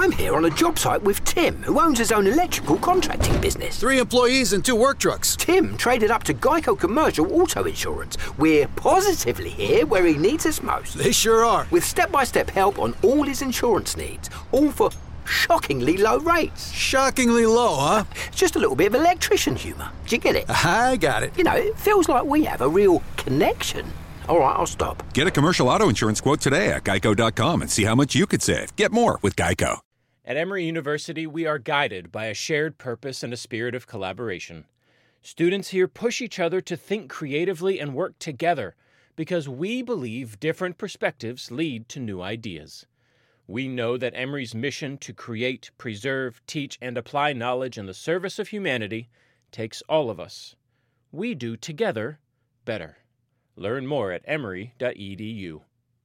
I'm here on a job site with Tim, who owns his own electrical contracting business. 3 employees and 2 work trucks. Tim traded up to Geico Commercial Auto Insurance. We're positively here where he needs us most. They sure are. With step-by-step help on all his insurance needs, all for shockingly low rates. Shockingly low, huh? It's just a little bit of electrician humour. Do you get it? I got it. You know, it feels like we have a real connection. All right, I'll stop. Get a commercial auto insurance quote today at geico.com and see how much you could save. Get more with Geico. At Emory University, we are guided by a shared purpose and a spirit of collaboration. Students here push each other to think creatively and work together because we believe different perspectives lead to new ideas. We know that Emory's mission to create, preserve, teach, and apply knowledge in the service of humanity takes all of us. We do together better. Learn more at emory.edu.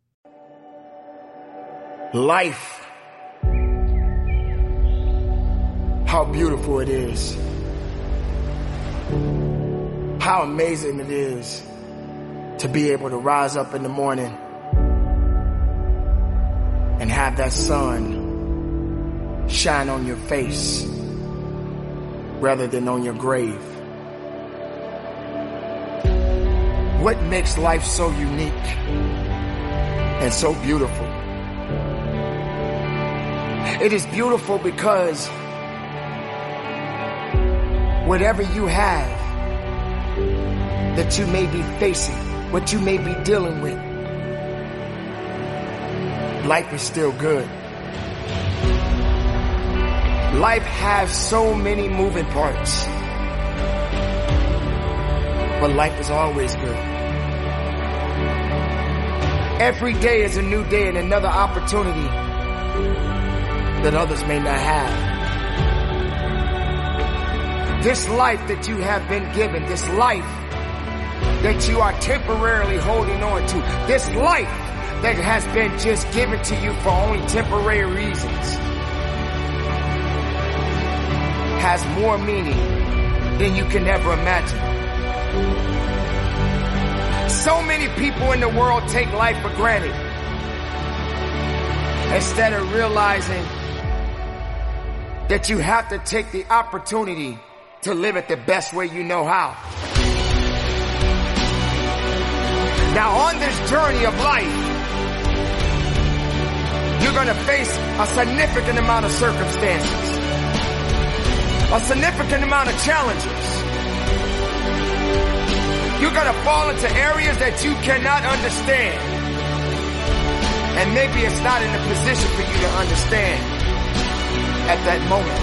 Life. How beautiful it is. How amazing it is to be able to rise up in the morning and have that sun shine on your face rather than on your grave. What makes life so unique and so beautiful? It is beautiful because whatever you have that you may be facing, what you may be dealing with, life is still good. Life has so many moving parts, but life is always good. Every day is a new day and another opportunity that others may not have. This life that you have been given, this life that you are temporarily holding on to, this life that has been just given to you for only temporary reasons, has more meaning than you can ever imagine. So many people in the world take life for granted instead of realizing that you have to take the opportunity to live it the best way you know how. Now on this journey of life, you're going to face a significant amount of circumstances, a significant amount of challenges. You're going to fall into areas that you cannot understand. And maybe it's not in a position for you to understand at that moment.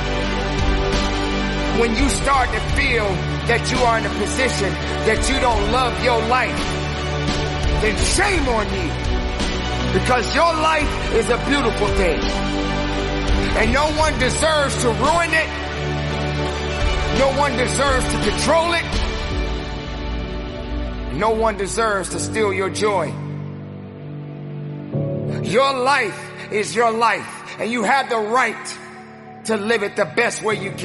When you start to feel that you are in a position that you don't love your life, then shame on you. Because your life is a beautiful thing. And no one deserves to ruin it. No one deserves to control it. No one deserves to steal your joy. Your life is your life, and you have the right to live it the best way you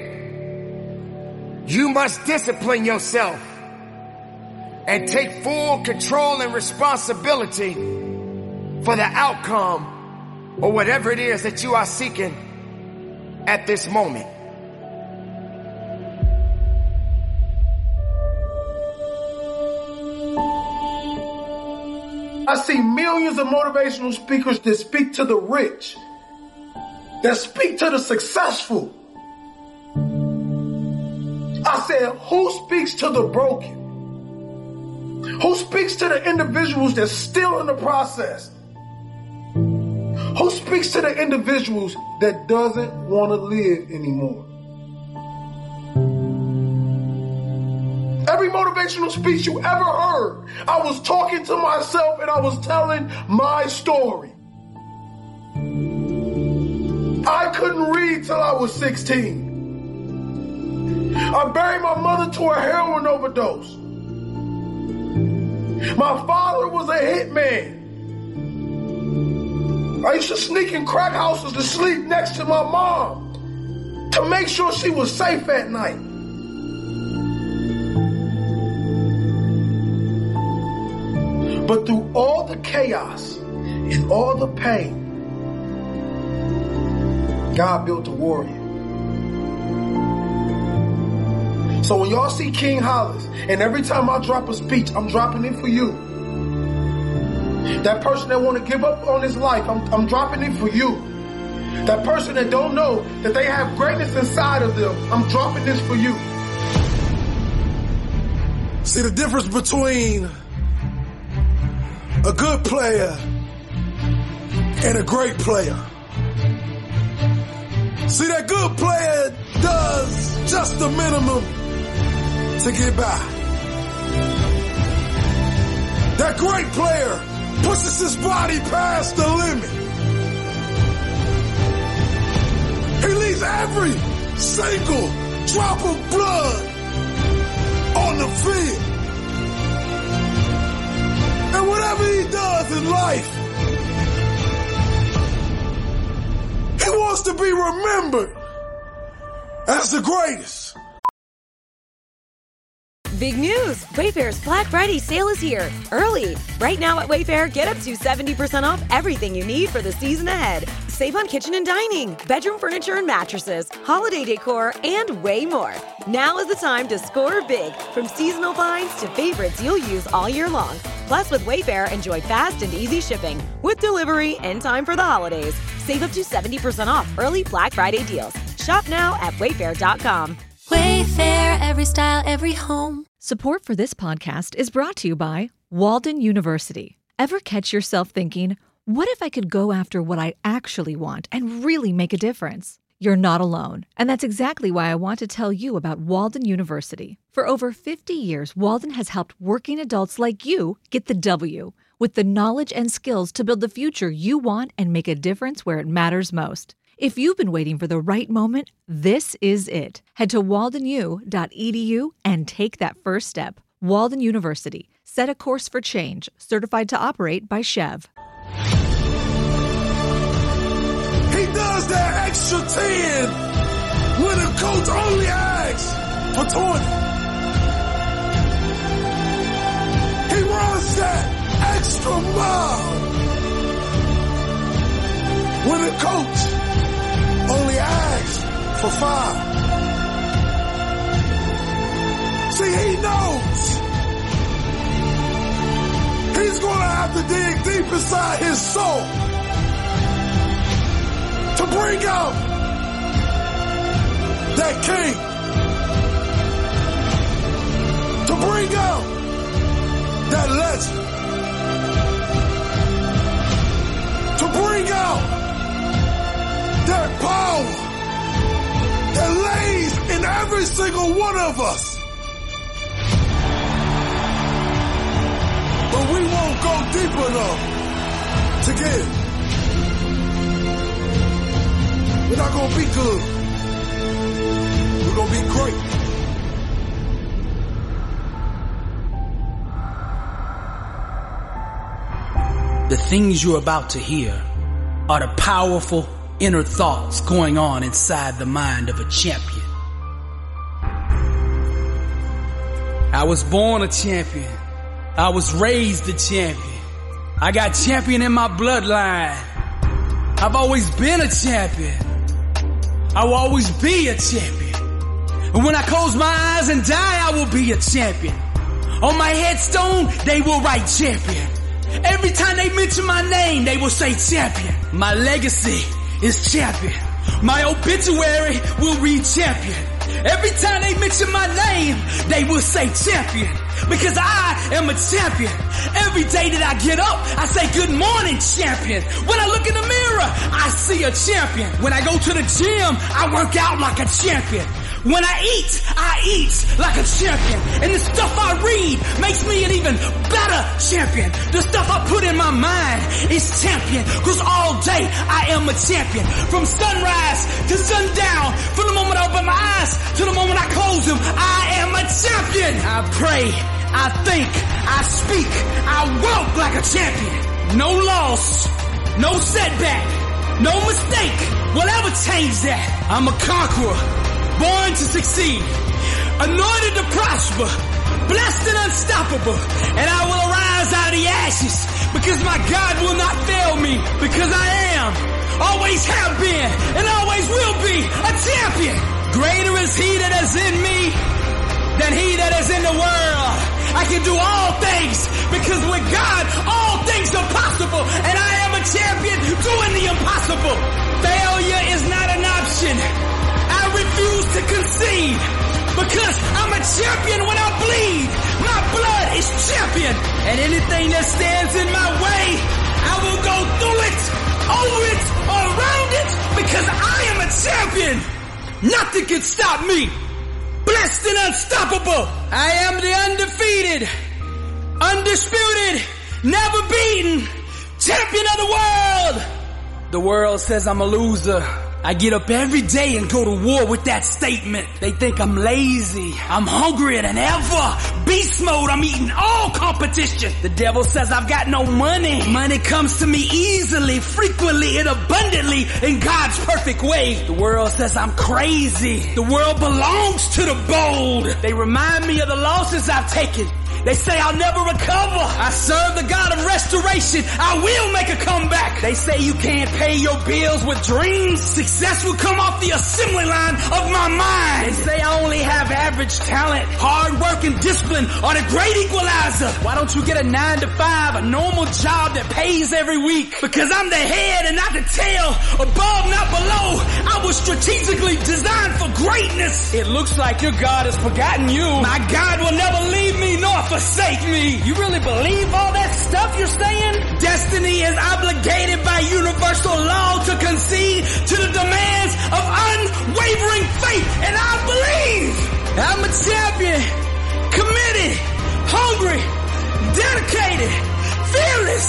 can. You must discipline yourself and take full control and responsibility for the outcome or whatever it is that you are seeking at this moment. I see millions of motivational speakers that speak to the rich, that speak to the successful. I said, who speaks to the broken? Who speaks to the individuals that's still in the process? Who speaks to the individuals that doesn't want to live anymore? Every motivational speech you ever heard, I was talking to myself and I was telling my story. I couldn't read till I was 16. I buried my mother to a heroin overdose. My father was a hitman. I used to sneak in crack houses to sleep next to my mom to make sure she was safe at night. But through all the chaos and all the pain, God built a warrior. So when y'all see King Hollis, and every time I drop a speech, I'm dropping it for you. That person that want to give up on his life, I'm dropping it for you. That person that don't know that they have greatness inside of them, I'm dropping this for you. See the difference between a good player and a great player. See, that good player does just the minimum to get by. That great player pushes his body past the limit. He leaves every single drop of blood on the field. And whatever he does in life, he wants to be remembered as the greatest. Big news! Wayfair's Black Friday sale is here, early. Right now at Wayfair, get up to 70% off everything you need for the season ahead. Save on kitchen and dining, bedroom furniture and mattresses, holiday decor, and way more. Now is the time to score big, from seasonal finds to favorites you'll use all year long. Plus, with Wayfair, enjoy fast and easy shipping, with delivery in time for the holidays. Save up to 70% off early Black Friday deals. Shop now at Wayfair.com. Wayfair, every style, every home. Support for this podcast is brought to you by Walden University. Ever catch yourself thinking, what if I could go after what I actually want and really make a difference? You're not alone, and that's exactly why I want to tell you about Walden University. For over 50 years, Walden has helped working adults like you get the W, with the knowledge and skills to build the future you want and make a difference where it matters most. If you've been waiting for the right moment, this is it. Head to waldenu.edu and take that first step. Walden University. Set a course for change. Certified to operate by Chev. He does that extra 10 when the coach only asks for 20. He runs that extra mile when the coach only asks for 5. See, he knows he's going to have to dig deep inside his soul to bring out that king, to bring out that legend, to bring out that power that lays in every single one of us. But we won't go deep enough to get it. We're not going to be good. We're going to be great. The things you're about to hear are the powerful inner thoughts going on inside the mind of a champion. I was born a champion. I was raised a champion. I got champion in my bloodline. I've always been a champion. I will always be a champion. And when I close my eyes and die, I will be a champion. On my headstone, they will write champion. Every time they mention my name, they will say champion. My legacy is champion. My obituary will read champion. Every time they mention my name, they will say champion. Because I am a champion. Every day that I get up, I say good morning, champion. When I look in the mirror, I see a champion. When I go to the gym, I work out like a champion. When I eat like a champion. And the stuff I read makes me an even better champion. The stuff I put in my mind is champion. Cause all day I am a champion. From sunrise to sundown. From the moment I open my eyes to the moment I close them, I am a champion. I pray, I think, I speak, I walk like a champion. No loss, no setback, no mistake will ever change that. I'm a conqueror, born to succeed, anointed to prosper, blessed and unstoppable, and I will arise out of the ashes because my God will not fail me, because I am, always have been, and always champion. Greater is he that is in me than he that is in the world. I can do all things because with God, all things are possible. And I am a champion doing the impossible. Failure is not an option. I refuse to concede because I'm a champion when I bleed. My blood is champion. And anything that stands in my way, I will go through it, over it, or around it because I am a champion. Nothing can stop me. Blessed and unstoppable. I am the undefeated, undisputed, never beaten champion of the world. The world says I'm a loser. I get up every day and go to war with that statement. They think I'm lazy. I'm hungrier than ever. Beast mode, I'm eating all competition. The devil says I've got no money. Money comes to me easily, frequently, and abundantly in God's perfect way. The world says I'm crazy. The world belongs to the bold. They remind me of the losses I've taken. They say I'll never recover. I serve the God of restoration. I will make a comeback. They say you can't pay your bills with dreams. Success will come off the assembly line of my mind. They say I only have average talent. Hard work and discipline are the great equalizer. Why don't you get a 9-to-5, a normal job that pays every week? Because I'm the head and not the tail. Above, not below. I was strategically designed for greatness. It looks like your God has forgotten you. My God will never leave me nor forsake me. You really believe all that stuff you're saying? Destiny is obligated by universal law to concede to the demands of unwavering faith, and I believe I'm a champion, committed, hungry, dedicated, fearless,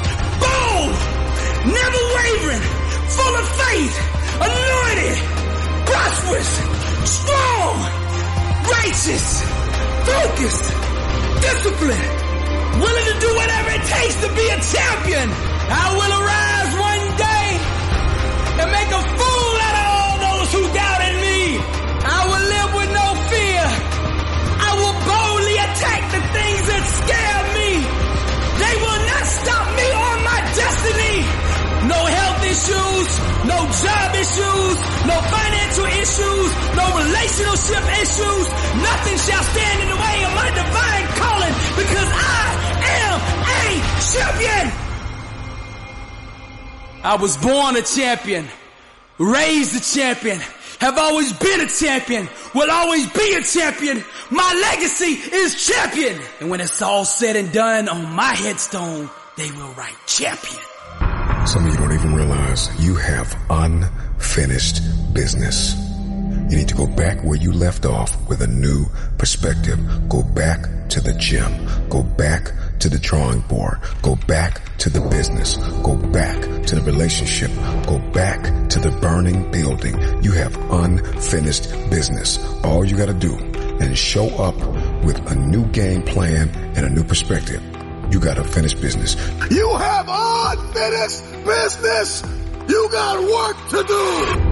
bold, never wavering, full of faith, anointed, prosperous, strong, righteous, focused, disciplined, willing to do whatever it takes to be a champion. I will arise one day and make a fool out of all those who doubted me. I will live with no fear. I will boldly attack the things that scare me. They will not stop me or my destiny. No health issues, no job issues, no financial issues, no relationship issues. Nothing shall stand in the way of my divine calling because I am a champion. I was born a champion, raised a champion, have always been a champion, will always be a champion. My legacy is champion. And when it's all said and done on my headstone, they will write champion. Some of you don't even realize you have unfinished business. You need to go back where you left off with a new perspective. Go back to the gym. Go back to the drawing board. Go back to the business. Go back to the relationship. Go back to the burning building. You have unfinished business. All you got to do is show up with a new game plan and a new perspective. You got to finish business. You have unfinished business. You got work to do.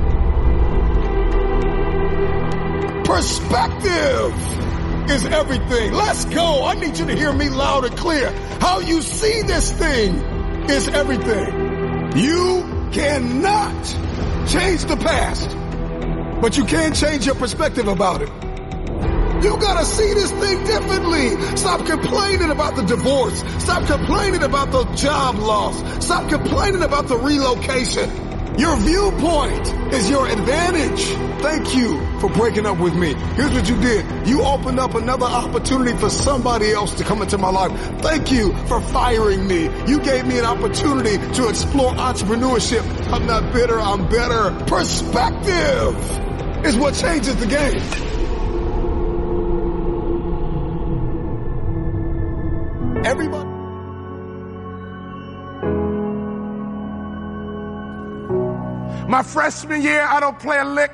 Perspective is everything. Let's go. I need you to hear me loud and clear. How you see this thing is everything. You cannot change the past, but you can change your perspective about it. You gotta see this thing differently. Stop complaining about the divorce. Stop complaining about the job loss. Stop complaining about the relocation. Your viewpoint is your advantage. Thank you for breaking up with me. Here's what you did. You opened up another opportunity for somebody else to come into my life. Thank you for firing me. You gave me an opportunity to explore entrepreneurship. I'm not bitter, I'm better. Perspective is what changes the game. Everybody. My freshman year, I don't play a lick.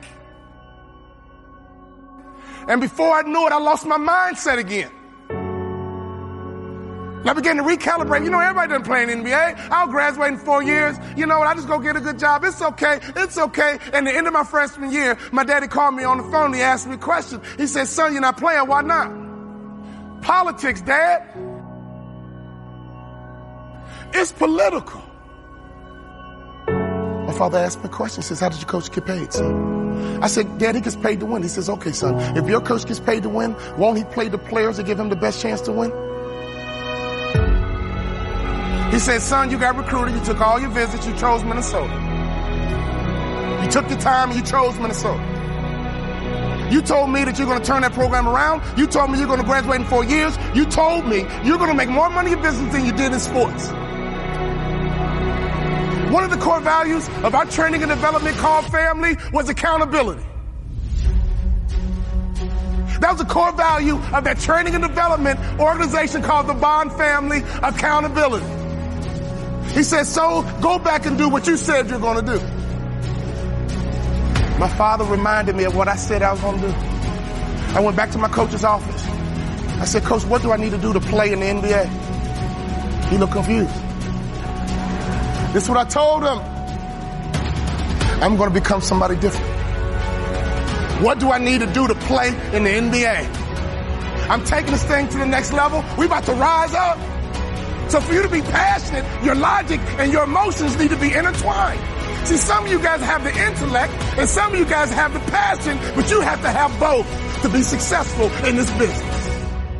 And before I knew it, I lost my mindset again. And I began to recalibrate. You know, everybody doesn't play in the NBA. I'll graduate in 4 years. You know what? I just go get a good job. It's okay. It's okay. And at the end of my freshman year, my daddy called me on the phone. He asked me a question. He said, son, you're not playing. Why not? Politics, Dad. It's political. A father asked me a question. He says, how did your coach get paid, son? I said, Dad, he gets paid to win. He says, okay, son, if your coach gets paid to win, won't he play the players to give him the best chance to win? He said, son, you got recruited. You took all your visits. You chose Minnesota. You took your time and you chose Minnesota. You told me that you're going to turn that program around. You told me you're going to graduate in 4 years. You told me you're going to make more money in business than you did in sports. One of the core values of our training and development called family was accountability. That was the core value of that training and development organization called the Bond Family, accountability. He said, so go back and do what you said you're going to do. My father reminded me of what I said I was going to do. I went back to my coach's office. I said, Coach, what do I need to do to play in the NBA? He looked confused. This is what I told him. I'm going to become somebody different. What do I need to do to play in the NBA? I'm taking this thing to the next level. We about to rise up. So for you to be passionate, your logic and your emotions need to be intertwined. See, some of you guys have the intellect and some of you guys have the passion, but you have to have both to be successful in this business.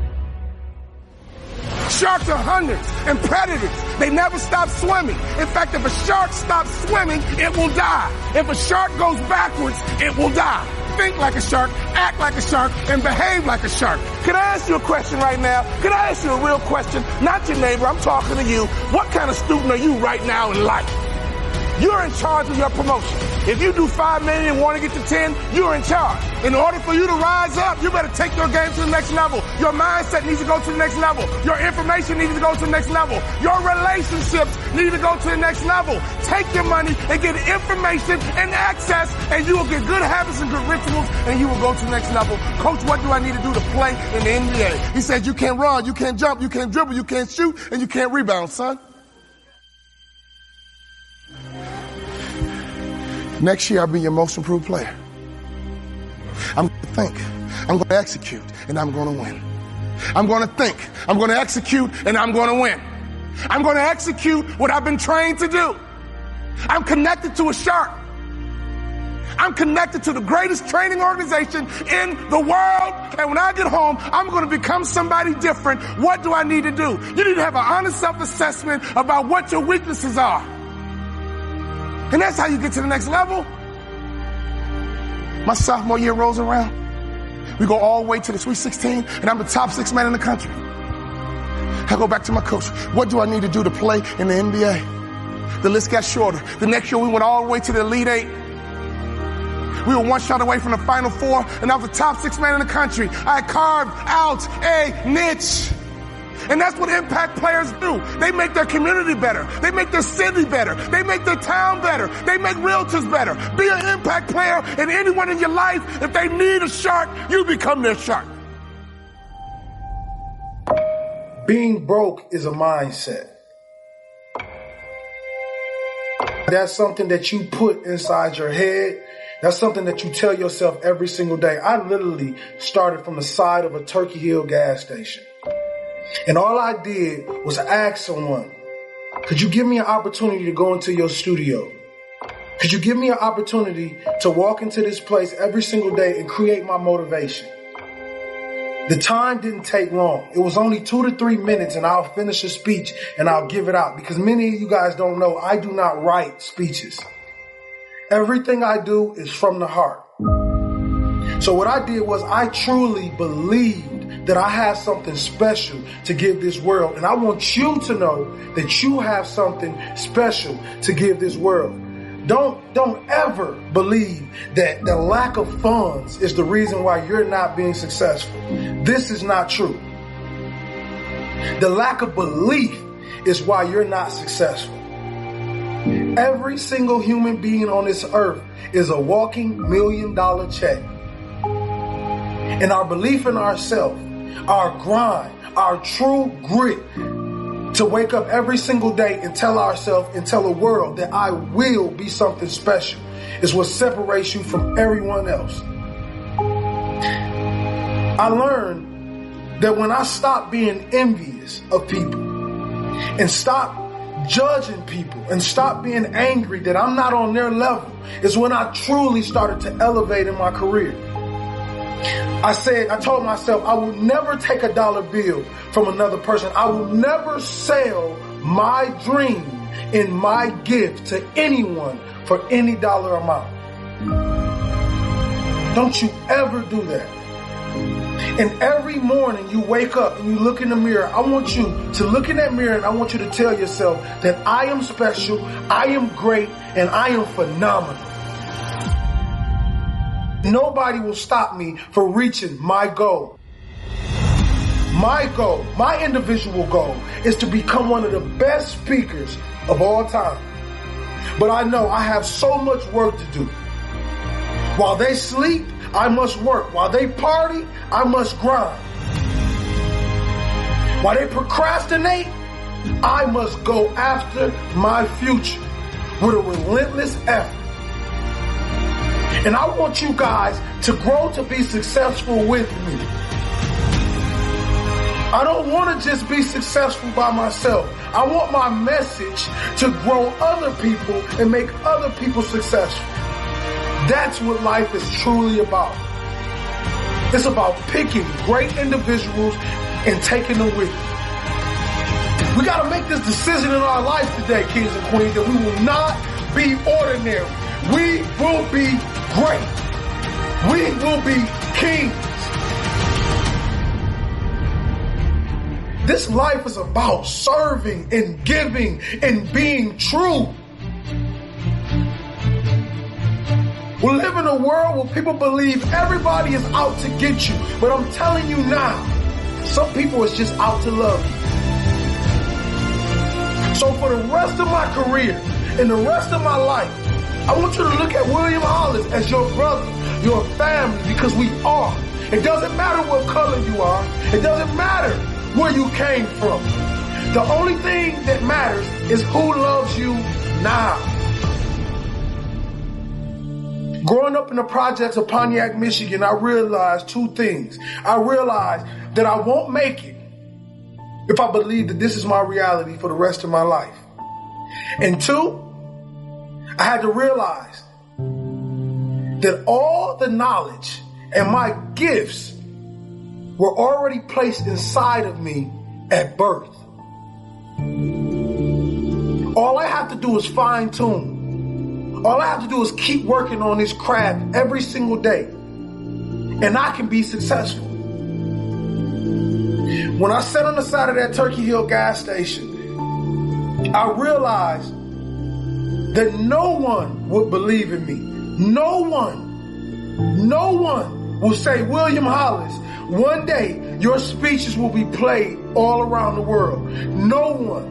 Sharks are hunters and predators. They never stop swimming. In fact, if a shark stops swimming, it will die. If a shark goes backwards, it will die. Think like a shark, act like a shark, and behave like a shark. Can I ask you a question right now? Can I ask you a real question? Not your neighbor, I'm talking to you. What kind of student are you right now in life? You're in charge of your promotion. If you do 5 million and want to get to 10, you're in charge. In order for you to rise up, you better take your game to the next level. Your mindset needs to go to the next level. Your information needs to go to the next level. Your relationships need to go to the next level. Take your money and get information and access, and you will get good habits and good rituals, and you will go to the next level. Coach, what do I need to do to play in the NBA? He said, you can't run, you can't jump, you can't dribble, you can't shoot, and you can't rebound, son. Next year, I'll be your most improved player. I'm going to think, I'm going to execute, and I'm going to win. I'm going to think, I'm going to execute, and I'm going to win. I'm going to execute what I've been trained to do. I'm connected to a shark. I'm connected to the greatest training organization in the world. And when I get home, I'm going to become somebody different. What do I need to do? You need to have an honest self-assessment about what your weaknesses are. And that's how you get to the next level. My sophomore year rolls around. We go all the way to the Sweet 16, and I'm the top 6 man in the country. I go back to my coach. What do I need to do to play in the NBA? The list got shorter. The next year, we went all the way to the Elite 8. We were one shot away from the Final Four, and I was the top 6 man in the country. I carved out a niche. And that's what impact players do. They make their community better. They make their city better. They make their town better. They make realtors better. Be an impact player, and anyone in your life, if they need a shark, you become their shark. Being broke is a mindset. That's something that you put inside your head. That's something that you tell yourself every single day. I literally started from the side of a Turkey Hill gas station. And all I did was ask someone, could you give me an opportunity to go into your studio? Could you give me an opportunity to walk into this place every single day and create my motivation? The time didn't take long. It was only 2 to 3 minutes, and I'll finish a speech and I'll give it out. Because many of you guys don't know, I do not write speeches. Everything I do is from the heart. So what I did was I truly believed that I have something special to give this world. And I want you to know that you have something special to give this world. Don't ever believe that the lack of funds is the reason why you're not being successful. This is not true. The lack of belief is why you're not successful. Every single human being on this earth is a walking $1 million check. And our belief in ourselves, our grind, our true grit to wake up every single day and tell ourselves and tell the world that I will be something special is what separates you from everyone else. I learned that when I stopped being envious of people and stopped judging people and stop being angry that I'm not on their level is when I truly started to elevate in my career. I told myself I will never take a dollar bill from another person. I will never sell my dream and my gift to anyone for any dollar amount. Don't you ever do that. And every morning you wake up and you look in the mirror, I want you to look in that mirror and I want you to tell yourself that I am special, I am great, and I am phenomenal. Nobody will stop me from reaching my goal. My goal, my individual goal, is to become one of the best speakers of all time. But I know I have so much work to do. While they sleep, I must work. While they party, I must grind. While they procrastinate, I must go after my future with a relentless effort. And I want you guys to grow to be successful with me. I don't want to just be successful by myself. I want my message to grow other people and make other people successful. That's what life is truly about. It's about picking great individuals and taking them with you. We got to make this decision in our life today, kings and queens, that we will not be ordinary. We will be great. We will be kings. This life is about serving and giving and being true. We live in a world where people believe everybody is out to get you. But I'm telling you now, some people is just out to love you. So for the rest of my career and the rest of my life, I want you to look at William Hollis as your brother, your family, because we are. It doesn't matter what color you are. It doesn't matter where you came from. The only thing that matters is who loves you now. Growing up in the projects of Pontiac, Michigan, I realized two things. I realized that I won't make it if I believe that this is my reality for the rest of my life. And two, I had to realize that all the knowledge and my gifts were already placed inside of me at birth. All I have to do is fine tune. All I have to do is keep working on this craft every single day, and I can be successful. When I sat on the side of that Turkey Hill gas station, I realized that no one would believe in me. No one will say, William Hollis, one day your speeches will be played all around the world. No one.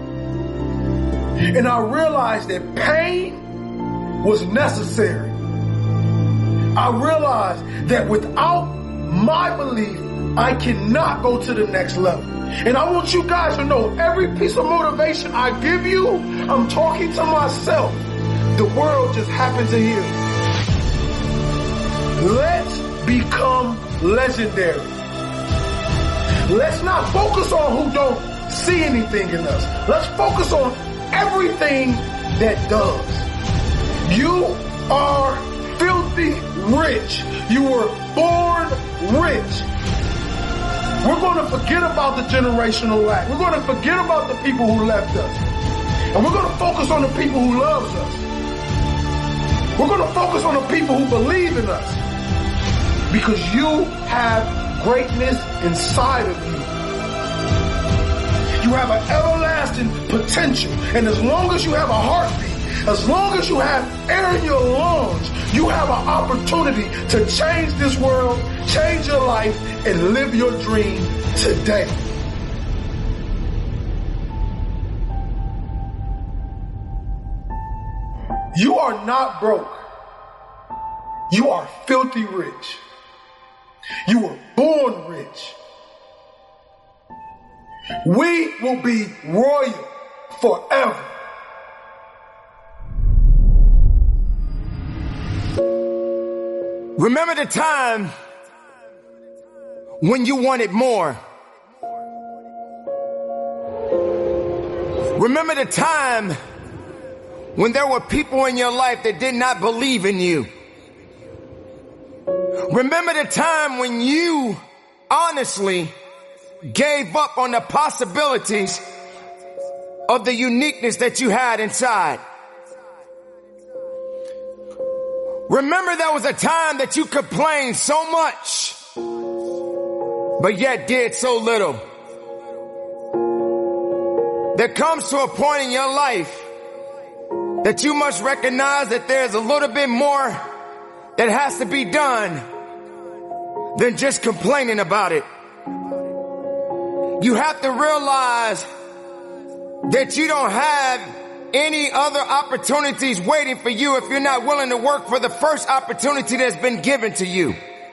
And I realized that pain was necessary. I realized that without my belief, I cannot go to the next level. And I want you guys to know, every piece of motivation I give you, I'm talking to myself. The world just happens to hear me. Let's become legendary. Let's not focus on who don't see anything in us. Let's focus on everything that does. You are filthy rich. You were born rich. We're going to forget about the generational lack. We're going to forget about the people who left us. And we're going to focus on the people who loves us. We're going to focus on the people who believe in us. Because you have greatness inside of you. You have an everlasting potential. And as long as you have a heartbeat, as long as you have air in your lungs, you have an opportunity to change this world, change your life, and live your dream today. You are not broke. You are filthy rich. You were born rich. We will be royal forever. Remember the time when you wanted more. Remember the time when there were people in your life that did not believe in you. Remember the time when you honestly gave up on the possibilities of the uniqueness that you had inside. Remember there was a time that you complained so much, but yet did so little. There comes to a point in your life that you must recognize that there's a little bit more that has to be done than just complaining about it. You have to realize that you don't have any other opportunities waiting for you if you're not willing to work for the first opportunity that's been given to you.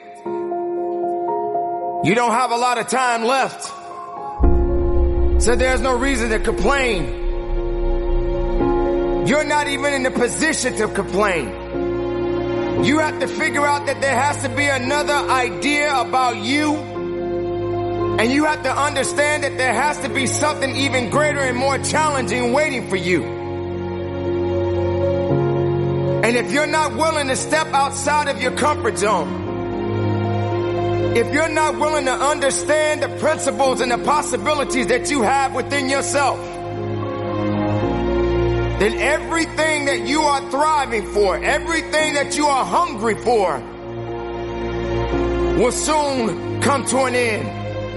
You don't have a lot of time left, so there's no reason to complain. You're not even in the position to complain. You have to figure out that there has to be another idea about you, and you have to understand that there has to be something even greater and more challenging waiting for you. And if you're not willing to step outside of your comfort zone, if you're not willing to understand the principles and the possibilities that you have within yourself, then everything that you are thriving for, everything that you are hungry for, will soon come to an end.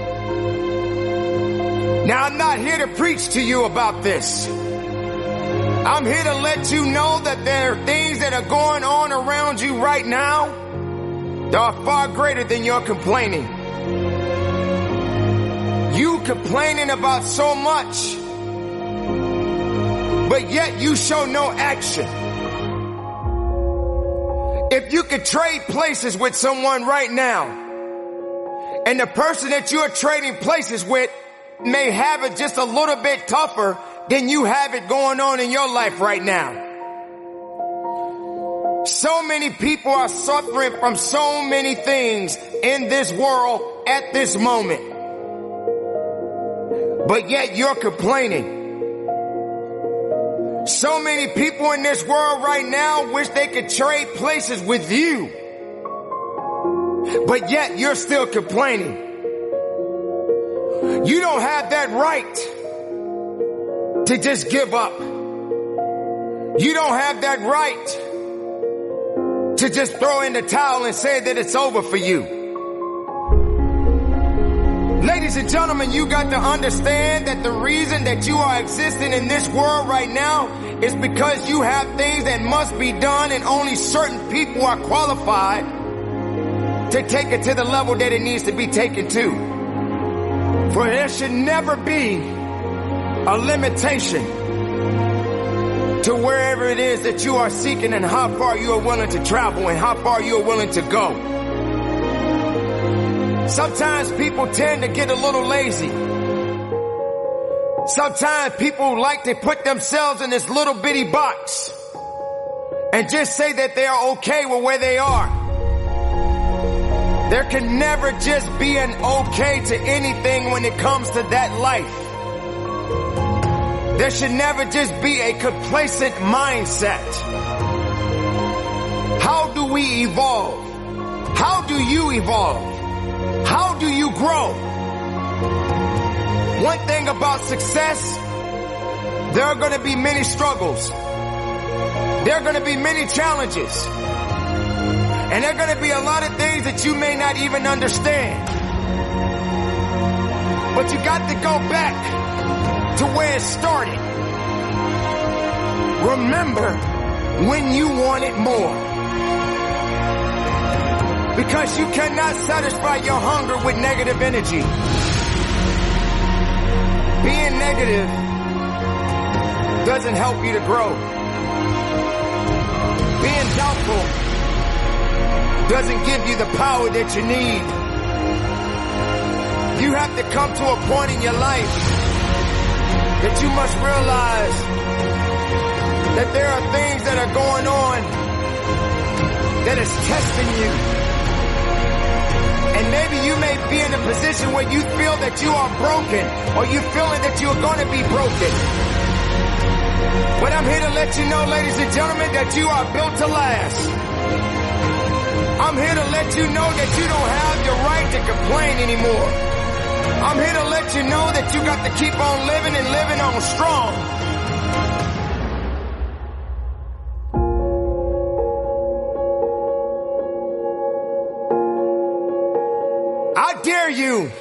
Now, I'm not here to preach to you about this. I'm here to let you know that there are things that are going on around you right now that are far greater than your complaining. You complaining about so much, but yet you show no action. If you could trade places with someone right now, and the person that you're trading places with may have it just a little bit tougher than you have it going on in your life right now. So many people are suffering from so many things in this world at this moment, but yet you're complaining. So many people in this world right now wish they could trade places with you, but yet you're still complaining. You don't have that right to just give up. You don't have that right to just throw in the towel and say that it's over for you. Ladies and gentlemen, you got to understand that the reason that you are existing in this world right now is because you have things that must be done, and only certain people are qualified to take it to the level that it needs to be taken to. For there should never be a limitation to wherever it is that you are seeking and how far you are willing to travel and how far you are willing to go. Sometimes people tend to get a little lazy. Sometimes people like to put themselves in this little bitty box and just say that they are okay with where they are. There can never just be an okay to anything when it comes to that life. There should never just be a complacent mindset. How do we evolve? How do you evolve? How do you grow? One thing about success, there are going to be many struggles. There are going to be many challenges. And there are going to be a lot of things that you may not even understand. But you got to go back to where it started. Remember when you wanted more. Because you cannot satisfy your hunger with negative energy. Being negative doesn't help you to grow. Being doubtful doesn't give you the power that you need. You have to come to a point in your life that you must realize that there are things that are going on that is testing you. And maybe you may be in a position where you feel that you are broken, or you feeling that you are going to be broken. But I'm here to let you know, ladies and gentlemen, that you are built to last. I'm here to let you know that you don't have the right to complain anymore. I'm here to let you know that you got to keep on living and living on strong. I dare you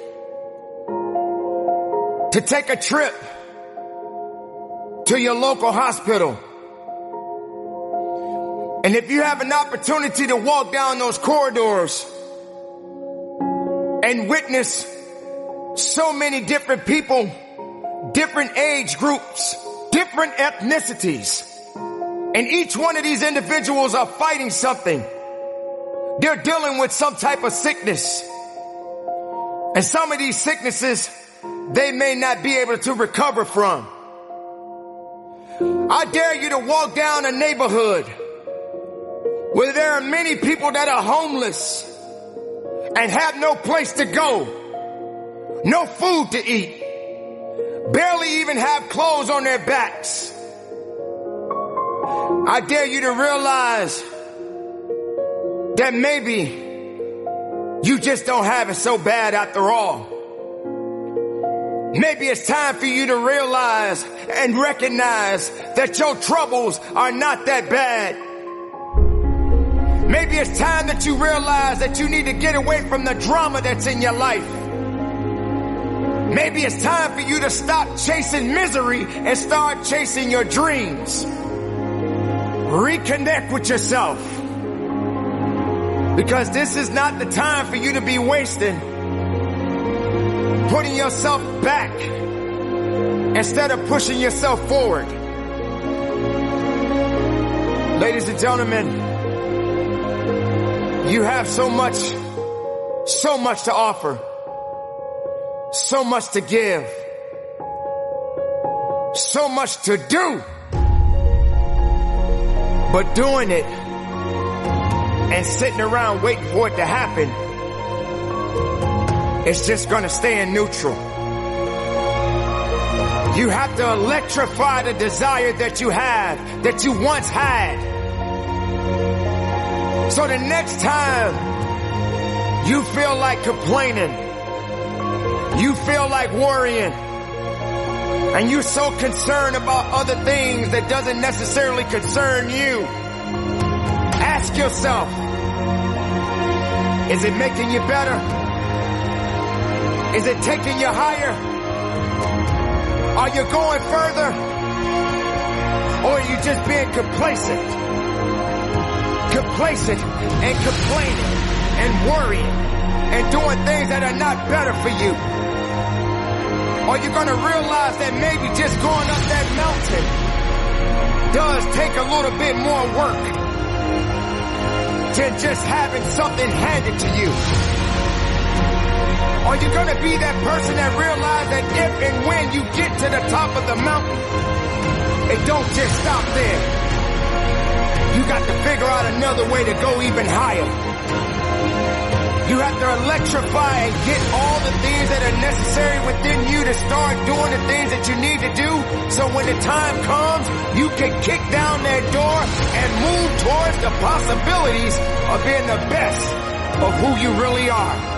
to take a trip to your local hospital. And if you have an opportunity to walk down those corridors and witness so many different people, different age groups, different ethnicities, and each one of these individuals are fighting something. They're dealing with some type of sickness. And some of these sicknesses, they may not be able to recover from. I dare you to walk down a neighborhood where there are many people that are homeless and have no place to go, no food to eat, barely even have clothes on their backs. I dare you to realize that maybe you just don't have it so bad after all. Maybe it's time for you to realize and recognize that your troubles are not that bad. Maybe it's time that you realize that you need to get away from the drama that's in your life. Maybe it's time for you to stop chasing misery and start chasing your dreams. Reconnect with yourself. Because this is not the time for you to be wasting, putting yourself back instead of pushing yourself forward. Ladies and gentlemen, you have so much to offer, so much to give, so much to do. But doing it and sitting around waiting for it to happen, it's just gonna stay in neutral. You have to electrify the desire that you have, that you once had. So the next time you feel like complaining, you feel like worrying, and you're so concerned about other things that doesn't necessarily concern you, ask yourself, is it making you better? Is it taking you higher? Are you going further? Or are you just being complacent? Complacent and complaining and worrying and doing things that are not better for you? Are you going to realize that maybe just going up that mountain does take a little bit more work than just having something handed to you? Are you going to be that person that realizes that if and when you get to the top of the mountain, it don't just stop there? You got to figure out another way to go even higher. You have to electrify and get all the things that are necessary within you to start doing the things that you need to do, so when the time comes, you can kick down that door and move towards the possibilities of being the best of who you really are.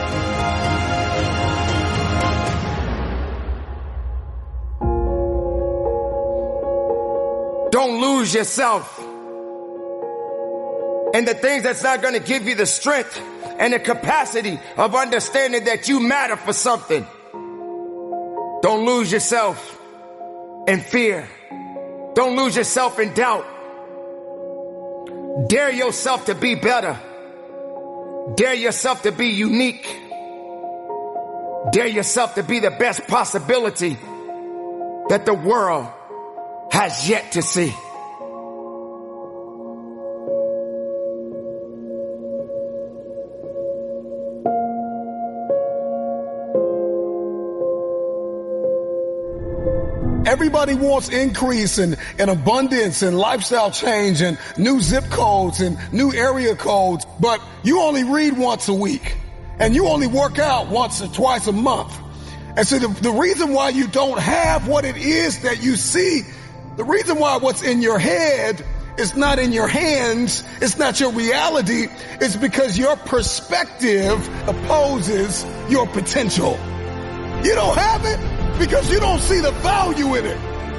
Don't lose yourself in the things that's not going to give you the strength and the capacity of understanding that you matter for something. Don't lose yourself in fear. Don't lose yourself in doubt. Dare yourself to be better. Dare yourself to be unique. Dare yourself to be the best possibility that the world has yet to see. Everybody wants increase and abundance and lifestyle change and new zip codes and new area codes, but you only read once a week and you only work out once or twice a month. And so the reason why you don't have what it is that you see The reason why what's in your head is not in your hands, it's not your reality, it's because your perspective opposes your potential. You don't have it because you don't see the value in it.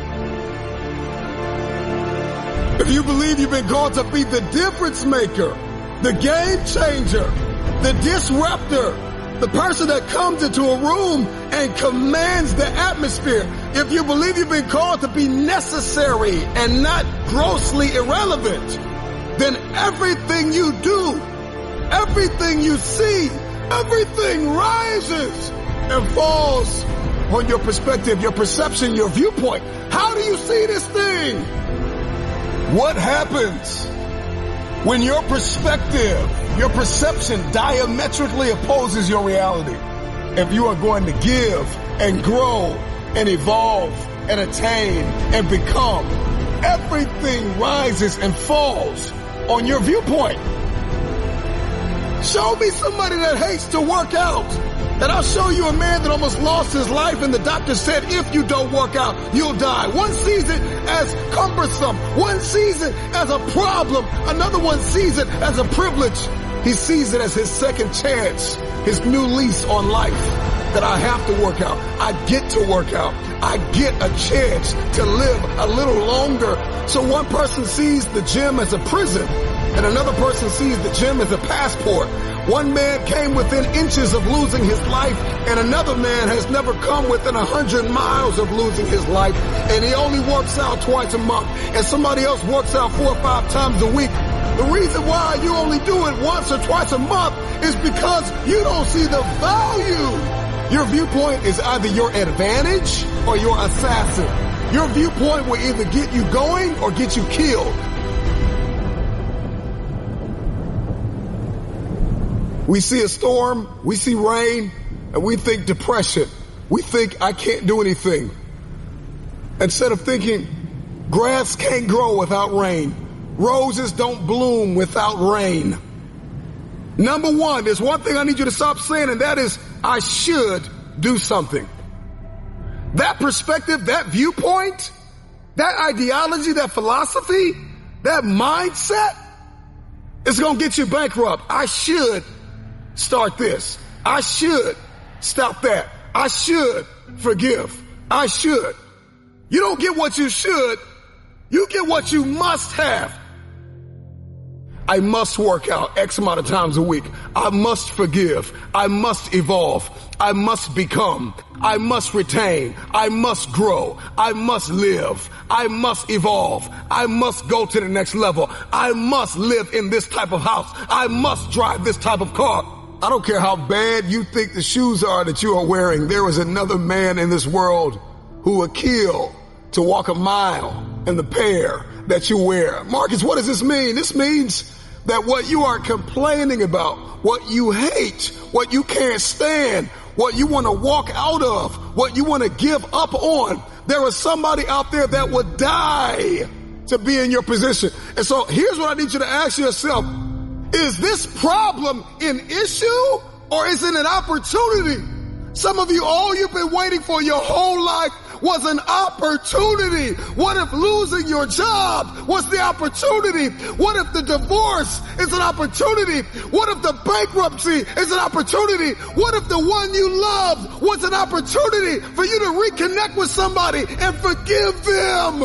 If you believe you've been called to be the difference maker, the game changer, the disruptor, the person that comes into a room and commands the atmosphere, if you believe you've been called to be necessary and not grossly irrelevant, then everything you do, everything you see, everything rises and falls on your perspective, your perception, your viewpoint. How do you see this thing? What happens when your perspective, your perception diametrically opposes your reality? If you are going to give and grow and evolve and attain and become, everything rises and falls on your viewpoint. Show me somebody that hates to work out, and I'll show you a man that almost lost his life, and the doctor said, if you don't work out, you'll die. One sees it as cumbersome. One sees it as a problem. Another one sees it as a privilege. He sees it as his second chance, his new lease on life, that I have to work out. I get to work out. I get a chance to live a little longer. So one person sees the gym as a prison, and another person sees the gym as a passport. One man came within inches of losing his life, and another man has never come within 100 miles of losing his life, and he only works out twice a month, and somebody else works out 4 or 5 times a week. The reason why you only do it once or twice a month is because you don't see the value. Your viewpoint is either your advantage or your assassin. Your viewpoint will either get you going or get you killed. We see a storm, we see rain, and we think depression. We think I can't do anything. Instead of thinking grass can't grow without rain, roses don't bloom without rain. Number one, there's one thing I need you to stop saying, and that is, I should do something. That perspective, that viewpoint, that ideology, that philosophy, that mindset is going to get you bankrupt. I should start this. I should stop that. I should forgive. I should. You don't get what you should. You get what you must have. I must work out X amount of times a week. I must forgive. I must evolve. I must become. I must retain. I must grow. I must live. I must evolve. I must go to the next level. I must live in this type of house. I must drive this type of car. I don't care how bad you think the shoes are that you are wearing. There is another man in this world who would kill to walk a mile in the pair that you wear. Marcus, what does this mean? This means that what you are complaining about, what you hate, what you can't stand, what you want to walk out of, what you want to give up on, there is somebody out there that would die to be in your position. And so here's what I need you to ask yourself. Is this problem an issue or is it an opportunity? Some of you, all you've been waiting for your whole life was an opportunity. What if losing your job was the opportunity? What if the divorce is an opportunity? What if the bankruptcy is an opportunity? What if the one you loved was an opportunity for you to reconnect with somebody and forgive them?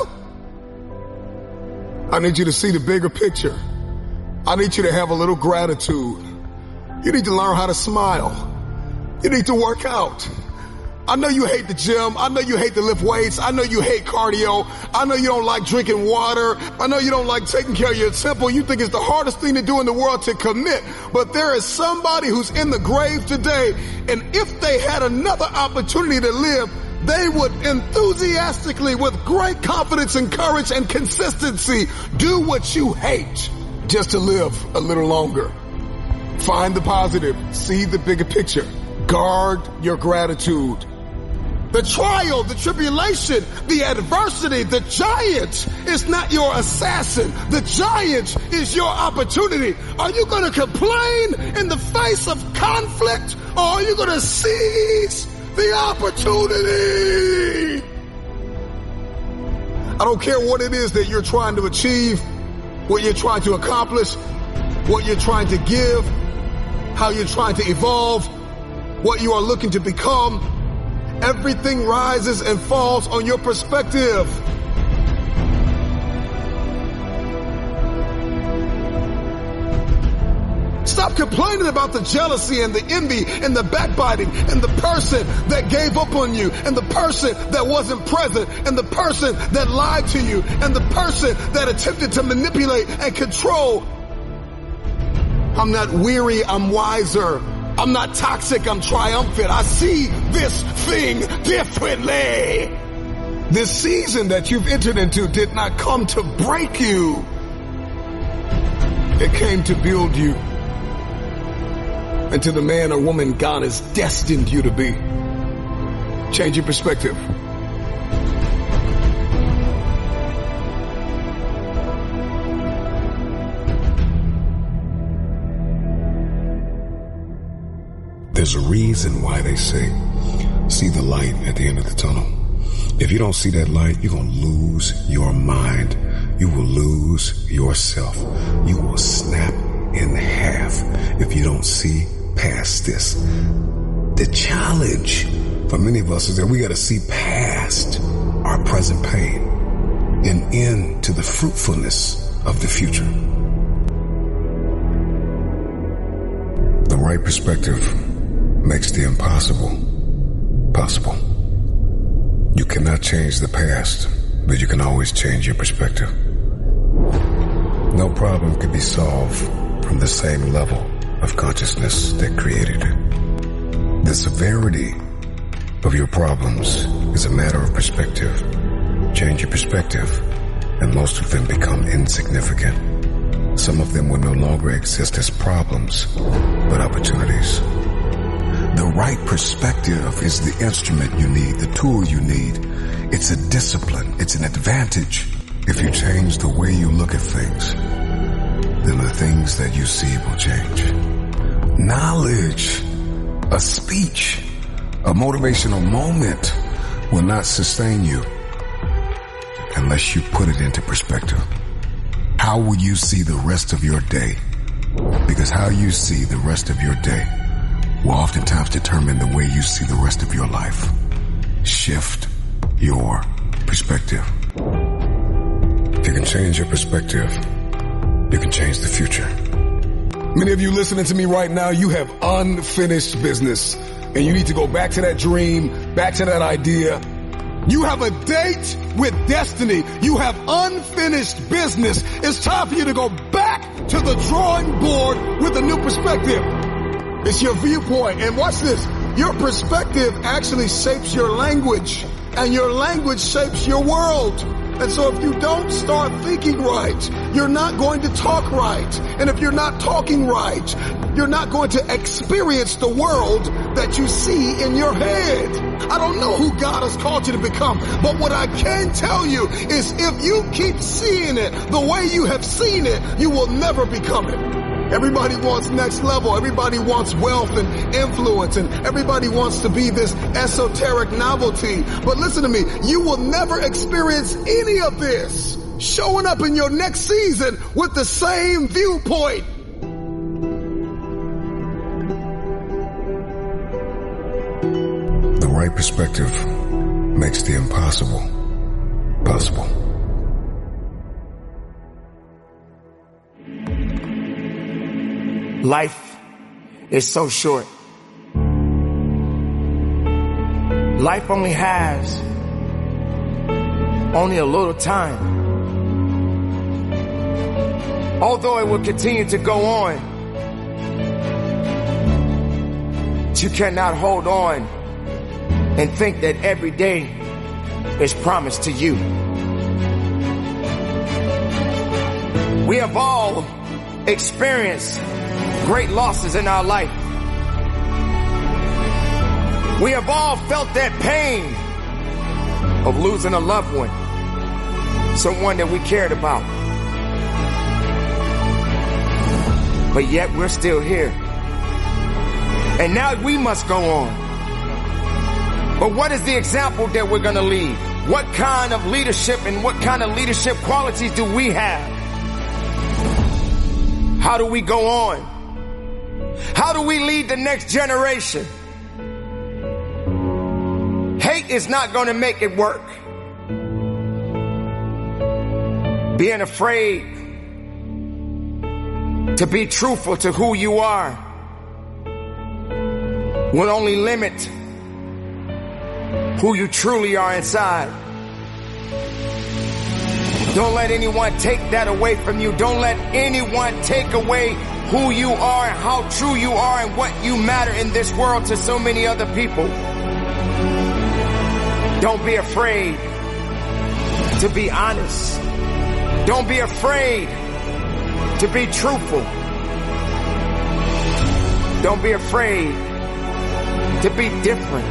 I need you to see the bigger picture. I need you to have a little gratitude. You need to learn how to smile. You need to work out. I know you hate the gym. I know you hate to lift weights. I know you hate cardio. I know you don't like drinking water. I know you don't like taking care of your temple. You think it's the hardest thing to do in the world to commit. But there is somebody who's in the grave today, and if they had another opportunity to live, they would enthusiastically, with great confidence and courage and consistency, do what you hate just to live a little longer. Find the positive. See the bigger picture. Guard your gratitude. The trial, the tribulation, the adversity, the giant is not your assassin. The giant is your opportunity. Are you going to complain in the face of conflict, or are you going to seize the opportunity? I don't care what it is that you're trying to achieve, what you're trying to accomplish, what you're trying to give, how you're trying to evolve, what you are looking to become. Everything rises and falls on your perspective. Stop complaining about the jealousy and the envy and the backbiting and the person that gave up on you and the person that wasn't present and the person that lied to you and the person that attempted to manipulate and control. I'm not weary, I'm wiser. I'm not toxic, I'm triumphant. I see this thing differently. This season that you've entered into did not come to break you. It came to build you into the man or woman God has destined you to be. Change your perspective. There's a reason why they say, see the light at the end of the tunnel. If you don't see that light, you're going to lose your mind. You will lose yourself. You will snap in half if you don't see past this. The challenge for many of us is that we got to see past our present pain and into the fruitfulness of the future. The right perspective makes the impossible possible. You cannot change the past, but you can always change your perspective. No problem can be solved from the same level of consciousness that created it. The severity of your problems is a matter of perspective. Change your perspective, and most of them become insignificant. Some of them will no longer exist as problems, but opportunities. The right perspective is the instrument you need, the tool you need. It's a discipline. It's an advantage. If you change the way you look at things, then the things that you see will change. Knowledge, a speech, a motivational moment will not sustain you unless you put it into perspective. How will you see the rest of your day? Because how you see the rest of your day will oftentimes determine the way you see the rest of your life. Shift your perspective. If you can change your perspective, you can change the future. Many of you listening to me right now, you have unfinished business, and you need to go back to that dream, back to that idea. You have a date with destiny. You have unfinished business. It's time for you to go back to the drawing board with a new perspective. It's your viewpoint. And watch this. Your perspective actually shapes your language, and your language shapes your world. And so if you don't start thinking right, you're not going to talk right. And if you're not talking right, you're not going to experience the world that you see in your head. I don't know who God has called you to become, but what I can tell you is if you keep seeing it the way you have seen it, you will never become it. Everybody wants next level. Everybody wants wealth and influence, and everybody wants to be this esoteric novelty. But listen to me, you will never experience any of this showing up in your next season with the same viewpoint. The right perspective makes the impossible possible. Life is so short. Life only has only a little time. Although it will continue to go on, you cannot hold on and think that every day is promised to you. We have all experienced great losses in our life. We have all felt that pain of losing a loved one, someone that we cared about. But yet we're still here. And now we must go on. But what is the example that we're going to leave? What kind of leadership and what kind of leadership qualities do we have? How do we go on? How do we lead the next generation? Hate is not going to make it work. Being afraid to be truthful to who you are will only limit who you truly are inside. Don't let anyone take that away from you. Don't let anyone take away who you are and how true you are and what you matter in this world to so many other people. Don't be afraid to be honest. Don't be afraid to be truthful. Don't be afraid to be different.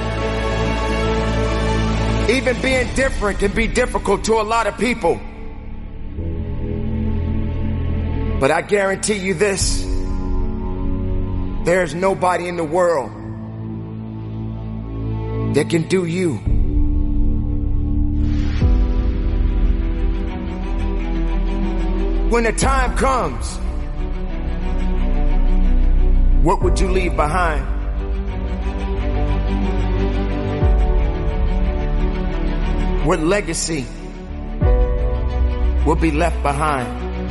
Even being different can be difficult to a lot of people. But I guarantee you this, there's nobody in the world that can do you. When the time comes, what would you leave behind? What legacy will be left behind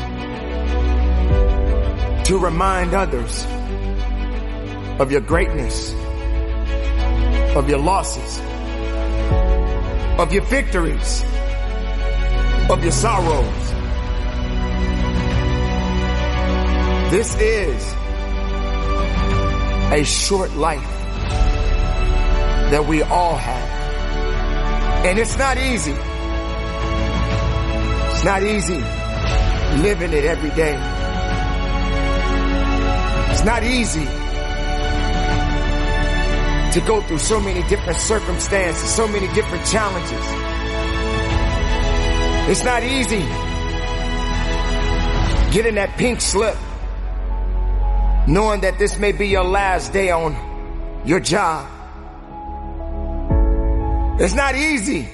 to remind others of your greatness, of your losses, of your victories, of your sorrows? This is a short life that we all have. And it's not easy. It's not easy living it every day. It's not easy to go through so many different circumstances, so many different challenges. It's not easy getting that pink slip, knowing that this may be your last day on your job. It's not easy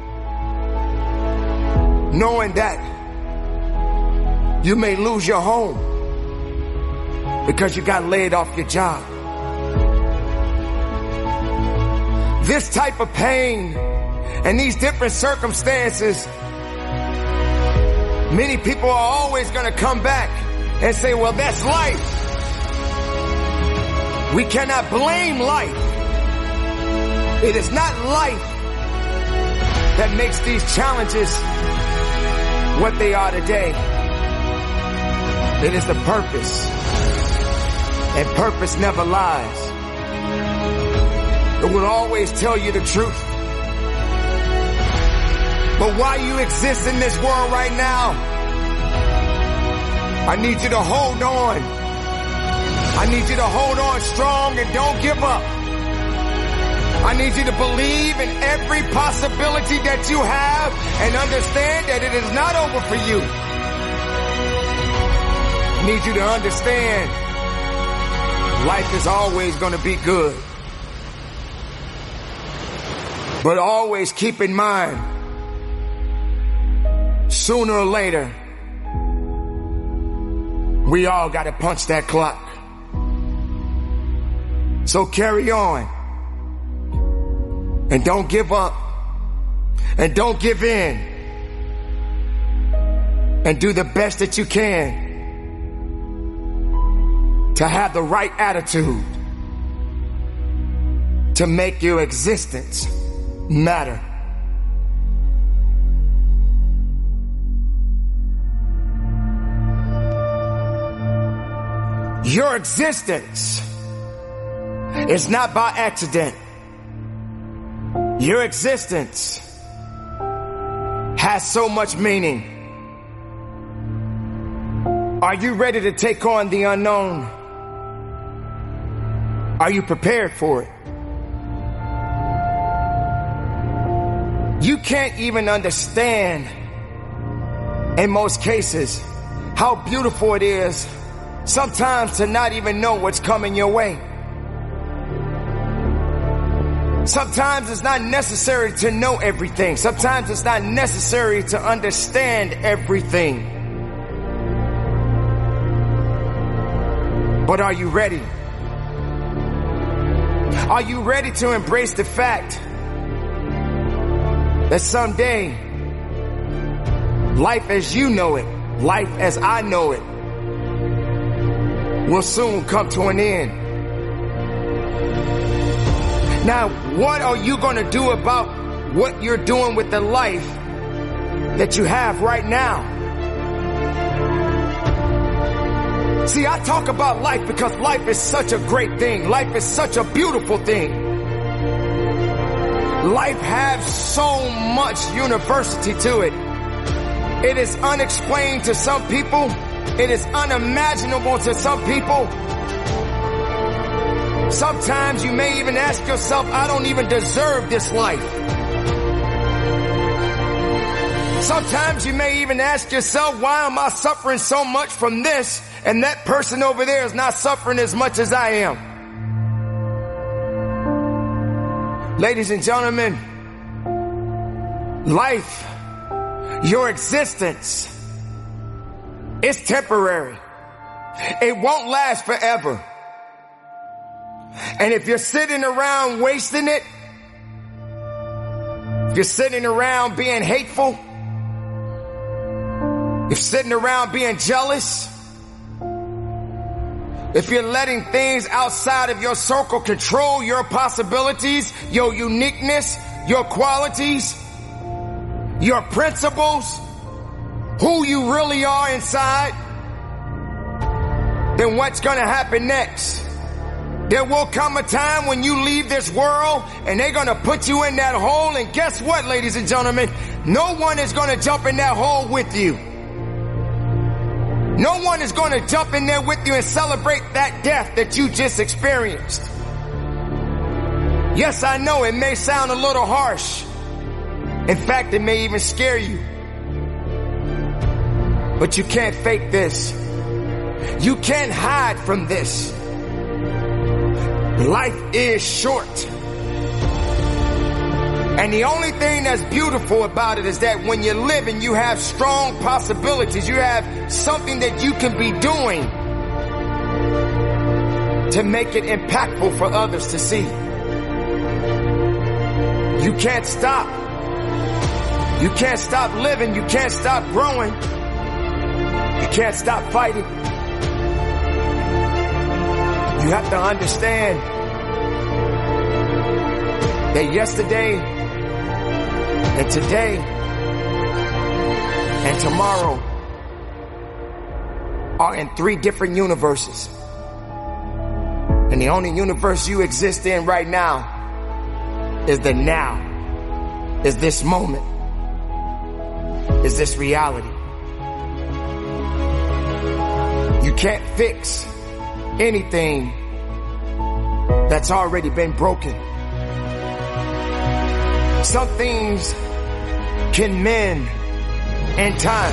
knowing that you may lose your home because you got laid off your job. This type of pain and these different circumstances, many people are always going to come back and say, well, that's life. We cannot blame life. It is not life that makes these challenges what they are today. It is the purpose. And purpose never lies. It will always tell you the truth. But while you exist in this world right now, I need you to hold on. I need you to hold on strong and don't give up. I need you to believe in every possibility that you have and understand that it is not over for you. I need you to understand life is always going to be good. But always keep in mind, sooner or later, we all got to punch that clock. So carry on. And don't give up. And don't give in. And do the best that you can to have the right attitude to make your existence matter. Your existence is not by accident. Your existence has so much meaning. Are you ready to take on the unknown? Are you prepared for it? You can't even understand, in most cases, how beautiful it is sometimes to not even know what's coming your way. Sometimes it's not necessary to know everything. Sometimes it's not necessary to understand everything. But are you ready? Are you ready to embrace the fact that someday, life as you know it, life as I know it, will soon come to an end? Now, what are you going to do about what you're doing with the life that you have right now? See, I talk about life because life is such a great thing. Life is such a beautiful thing. Life has so much university to it. It is unexplained to some people. It is unimaginable to some people. Sometimes you may even ask yourself, I don't even deserve this life. Sometimes you may even ask yourself, why am I suffering so much from this and that person over there is not suffering as much as I am? Ladies and gentlemen, life, your existence, is temporary. It won't last forever. And if you're sitting around wasting it, if you're sitting around being hateful, if you're sitting around being jealous, if you're letting things outside of your circle control your possibilities, your uniqueness, your qualities, your principles, who you really are inside, then what's going to happen next? There will come a time when you leave this world and they're going to put you in that hole. And guess what, ladies and gentlemen? No one is going to jump in that hole with you. No one is going to jump in there with you and celebrate that death that you just experienced. Yes, I know it may sound a little harsh. In fact, it may even scare you. But you can't fake this. You can't hide from this. Life is short. And the only thing that's beautiful about it is that when you're living, you have strong possibilities. You have something that you can be doing to make it impactful for others to see. You can't stop. You can't stop living. You can't stop growing. You can't stop fighting. You have to understand that yesterday and today and tomorrow are in 3 different universes. And the only universe you exist in right now is the now, is this moment, is this reality. You can't fix anything that's already been broken. Some things can mend in time,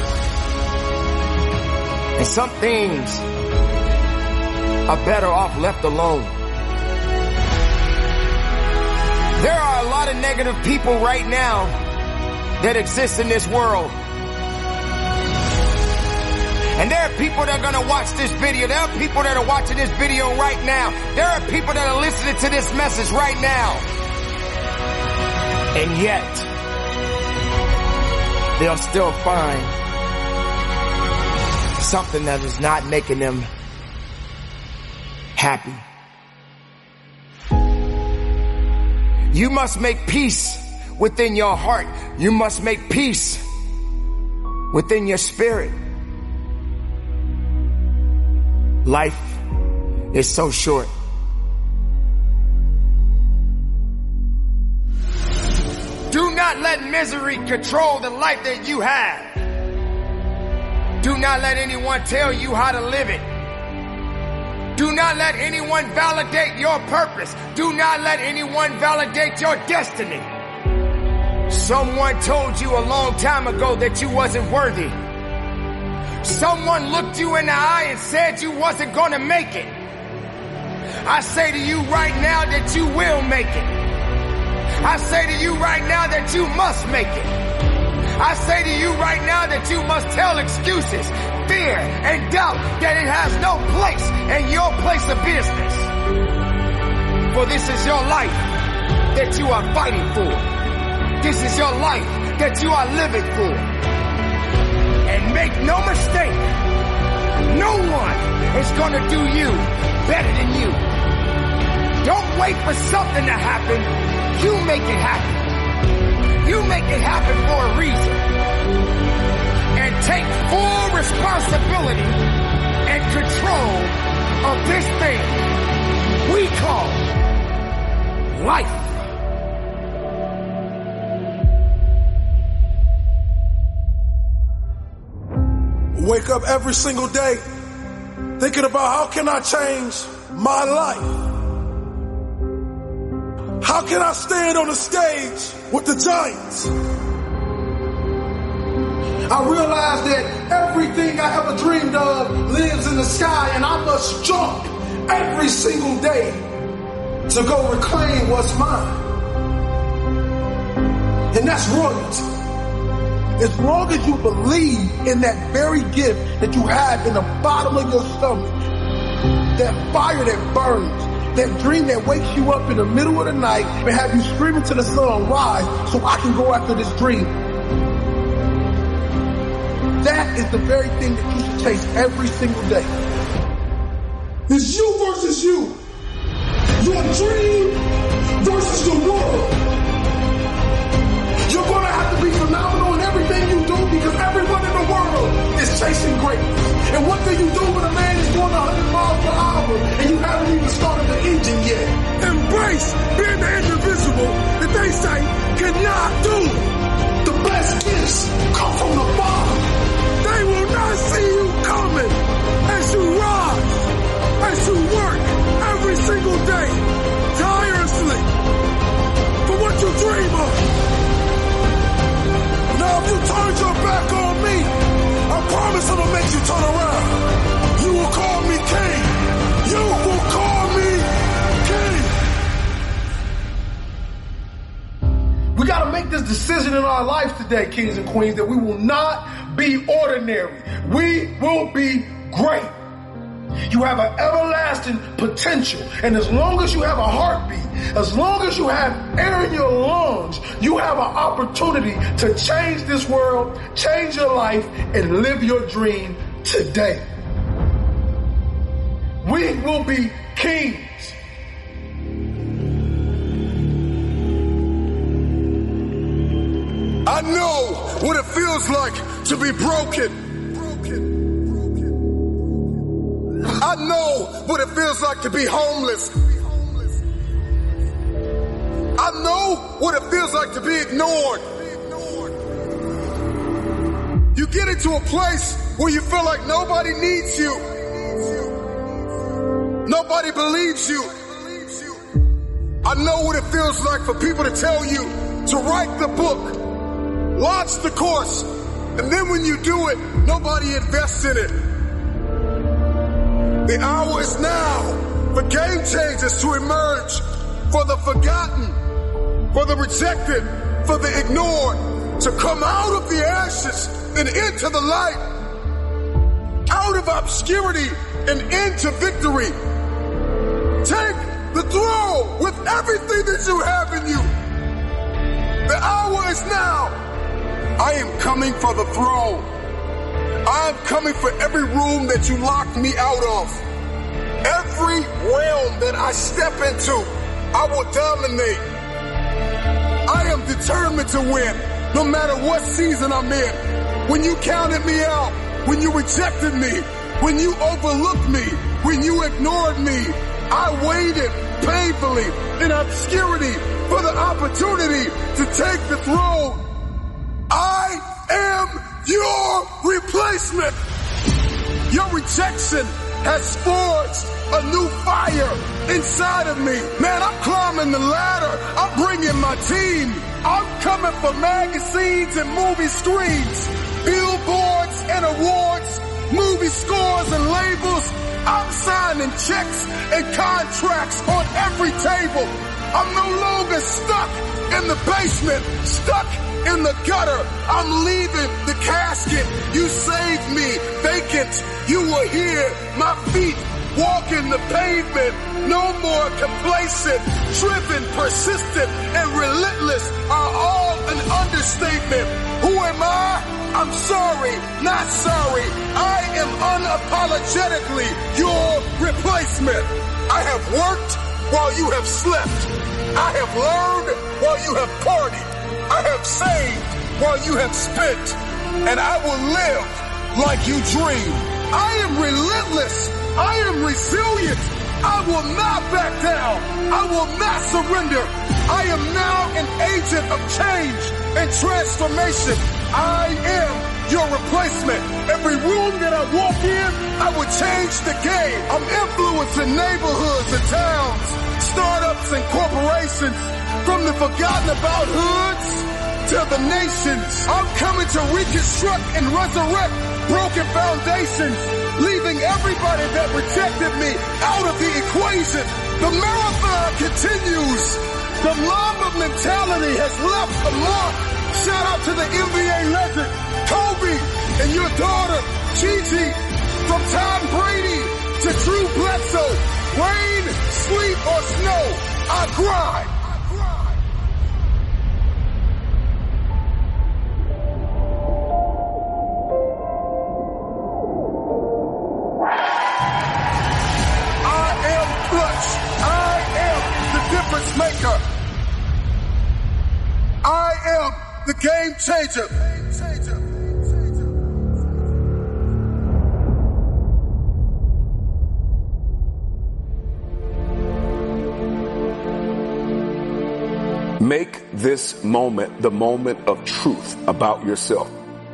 and some things are better off left alone. There are a lot of negative people right now that exist in this world. And there are people that are going to watch this video. There are people that are watching this video right now. There are people that are listening to this message right now. And yet, they'll still find something that is not making them happy. You must make peace within your heart. You must make peace within your spirit. Life is so short. Do not let misery control the life that you have. Do not let anyone tell you how to live it. Do not let anyone validate your purpose. Do not let anyone validate your destiny. Someone told you a long time ago that you wasn't worthy. Someone looked you in the eye and said you wasn't gonna make it. I say to you right now that you will make it. I say to you right now that you must make it. I say to you right now that you must tell excuses, fear, and doubt that it has no place in your place of business. For this is your life that you are fighting for. This is your life that you are living for. And make no mistake, no one is going to do you better than you. Don't wait for something to happen. You make it happen. You make it happen for a reason. And take full responsibility and control of this thing we call life. Wake up every single day thinking about how can I change my life? How can I stand on the stage with the giants? I realize that everything I ever dreamed of lives in the sky, and I must jump every single day to go reclaim what's mine. And that's royalty. As long as you believe in that very gift that you have in the bottom of your stomach, that fire that burns, that dream that wakes you up in the middle of the night and have you screaming to the sun, rise, so I can go after this dream. That is the very thing that you should chase every single day. It's you versus you. Your dream versus the world. You're going to have to be phenomenal in everything you do because everyone in the world is chasing greatness. And what do you do when a man is going 100 miles per hour and you haven't even started the engine yet? Embrace being the individual that they say cannot do. The best gifts come from the bottom. They will not see you coming as you rise, as you work every single day, tirelessly, for what you dream of. Now if you turn your back on me, I promise I'm gonna make you turn around. You will call me king. You will call me king. We gotta make this decision in our lives today, kings and queens, that we will not be ordinary. We will be great. You have an everlasting potential. And as long as you have a heartbeat, as long as you have air in your lungs, you have an opportunity to change this world, change your life, and live your dream today. We will be kings. I know what it feels like to be broken. I know what it feels like to be homeless. I know what it feels like to be ignored. You get into a place where you feel like nobody needs you. Nobody believes you. I know what it feels like for people to tell you to write the book, launch the course, and then when you do it, nobody invests in it. The hour is now for game changers to emerge, for the forgotten, for the rejected, for the ignored, to come out of the ashes and into the light, out of obscurity and into victory. Take the throne with everything that you have in you. The hour is now. I am coming for the throne. I am coming for every room that you locked me out of. Every realm that I step into, I will dominate. I am determined to win, no matter what season I'm in. When you counted me out, when you rejected me, when you overlooked me, when you ignored me, I waited painfully in obscurity for the opportunity to take the throne. I am your replacement. Your rejection has forged a new fire inside of me. Man, I'm climbing the ladder. I'm bringing my team. I'm coming for magazines and movie screens, billboards and awards, movie scores and labels. I'm signing checks and contracts on every table. I'm no longer stuck in the basement, stuck in the gutter. I'm leaving the casket. You saved me vacant. You were here, my feet walking the pavement. No more complacent, driven, persistent, and relentless are all an understatement. Who am I? I'm sorry, not sorry. I am unapologetically your replacement. I have worked while you have slept. I have learned while you have partied. I have saved while you have spent. And I will live like you dream. I am relentless. I am resilient. I will not back down. I will not surrender. I am now an agent of change and transformation. I am your replacement. Every room that I walk in, I will change the game. I'm influencing neighborhoods and towns, startups and corporations, from the forgotten about hoods to the nations. I'm coming to reconstruct and resurrect broken foundations, leaving everybody that rejected me out of the equation. The marathon continues. The Mamba mentality has left a mark. Shout out to the NBA legend, Kobe, and your daughter, Gigi. From Tom Brady to Drew Bledsoe, rain, sleet, or snow, I grind. Maker. I am the game changer. Make this moment the moment of truth about yourself.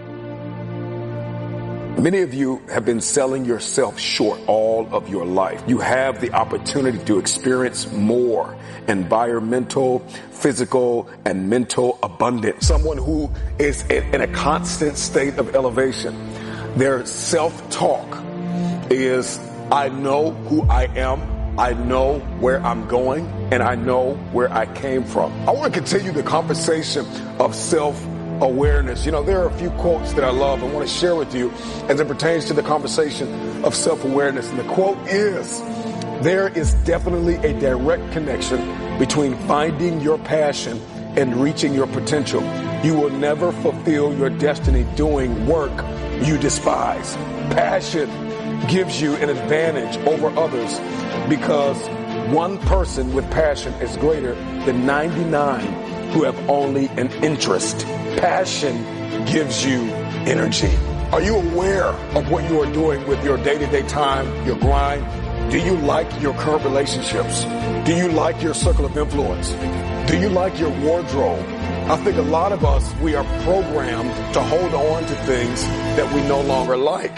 Many of you have been selling yourself short all of your life. You have the opportunity to experience more environmental, physical, and mental abundance. Someone who is in a constant state of elevation. Their self-talk is, I know who I am, I know where I'm going, and I know where I came from. I want to continue the conversation of self-awareness. You know, there are a few quotes that I love and want to share with you as it pertains to the conversation of self-awareness. And the quote is, there is definitely a direct connection between finding your passion and reaching your potential. You will never fulfill your destiny doing work you despise. Passion gives you an advantage over others because one person with passion is greater than 99 who have only an interest. Passion gives you energy. Are you aware of what you are doing with your day-to-day time, your grind? Do you like your current relationships? Do you like your circle of influence? Do you like your wardrobe? I think a lot of us, we are programmed to hold on to things that we no longer like.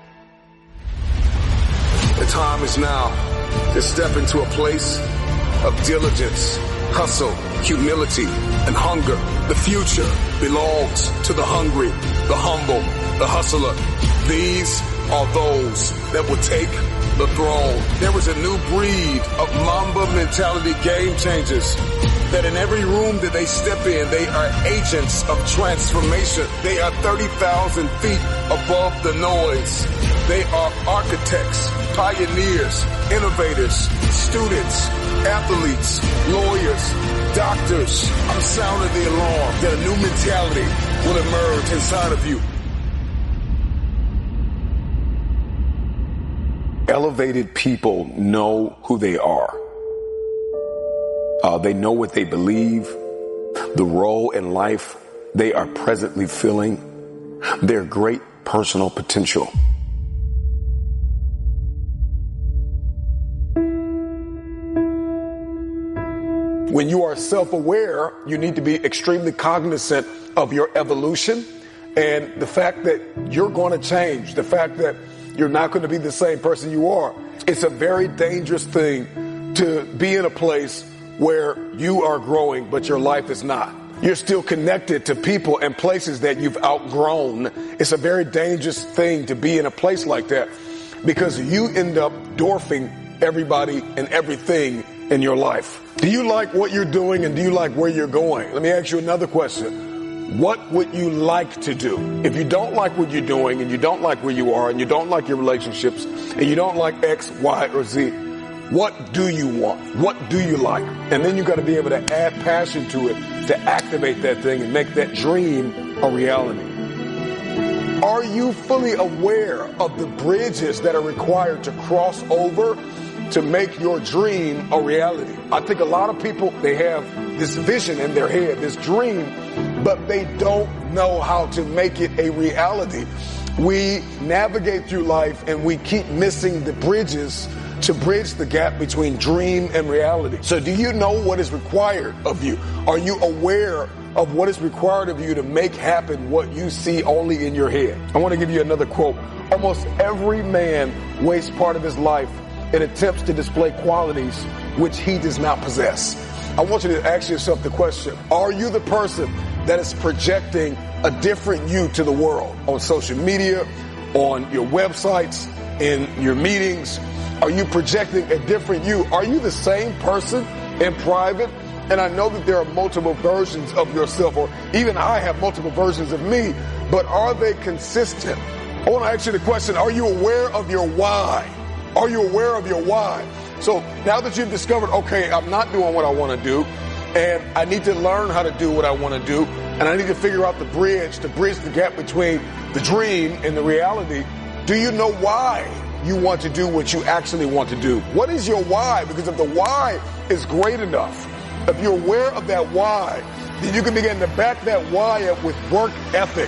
The time is now to step into a place of diligence, hustle, humility, and hunger. The future belongs to the hungry, the humble, the hustler. These are those that will take the throne. There is a new breed of Mamba mentality game changers that in every room that they step in, they are agents of transformation. They are 30,000 feet above the noise. They are architects, pioneers, innovators, students, athletes, lawyers, doctors. I'm sounding the alarm that a new mentality will emerge inside of you. Elevated people know who they are. They know what they believe, the role in life they are presently filling, their great personal potential. When you are self-aware, you need to be extremely cognizant of your evolution and the fact that you're going to change, the fact that you're not going to be the same person you are. It's a very dangerous thing to be in a place where you are growing, but your life is not. You're still connected to people and places that you've outgrown. It's a very dangerous thing to be in a place like that because you end up dwarfing everybody and everything in your life? Do you like what you're doing and do you like where you're going? Let me ask you another question. What would you like to do? If you don't like what you're doing and you don't like where you are and you don't like your relationships and you don't like X, Y, or Z, what do you want? What do you like? And then you got to be able to add passion to it to activate that thing and make that dream a reality. Are you fully aware of the bridges that are required to cross over to make your dream a reality? I think a lot of people, they have this vision in their head, this dream, but they don't know how to make it a reality. We navigate through life and we keep missing the bridges to bridge the gap between dream and reality. So do you know what is required of you? Are you aware of what is required of you to make happen what you see only in your head? I want to give you another quote. Almost every man wastes part of his life in attempts to display qualities which he does not possess. I want you to ask yourself the question, are you the person that is projecting a different you to the world on social media, on your websites, in your meetings? Are you projecting a different you? Are you the same person in private? And I know that there are multiple versions of yourself, or even I have multiple versions of me, but are they consistent? I want to ask you the question, are you aware of your why? Are you aware of your why? So now that you've discovered, okay, I'm not doing what I want to do, and I need to learn how to do what I want to do, and I need to figure out the bridge to bridge the gap between the dream and the reality, do you know why you want to do what you actually want to do? What is your why? Because if the why is great enough, if you're aware of that why, then you can begin to back that why up with work ethic.